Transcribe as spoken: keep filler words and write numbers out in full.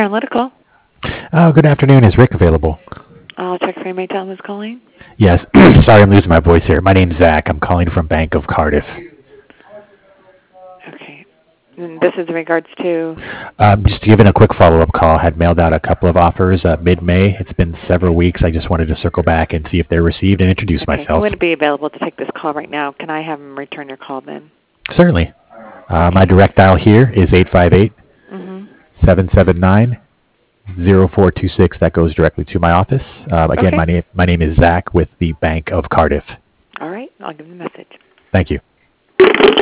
Analytical. Oh, good afternoon. Is Rick available? I'll check for you. May tell him who's calling. Yes. Sorry, I'm losing my voice here. My name's Zach. I'm calling from Bank of Cardiff. Okay. And this is in regards to. Um, just giving a quick follow-up call. Had mailed out a couple of offers uh, mid-May. It's been several weeks. I just wanted to circle back and see if they're received and introduce Okay. He myself. wouldn't be available to take this call right now. Can I have him return your call then? Certainly. Uh, my direct dial here is eight five eight, seven seven nine, zero four two six. That goes directly to my office. Uh, again, Okay. my name my name is Zach with the Bank of Cardiff. All right. I'll give him a message. Thank you.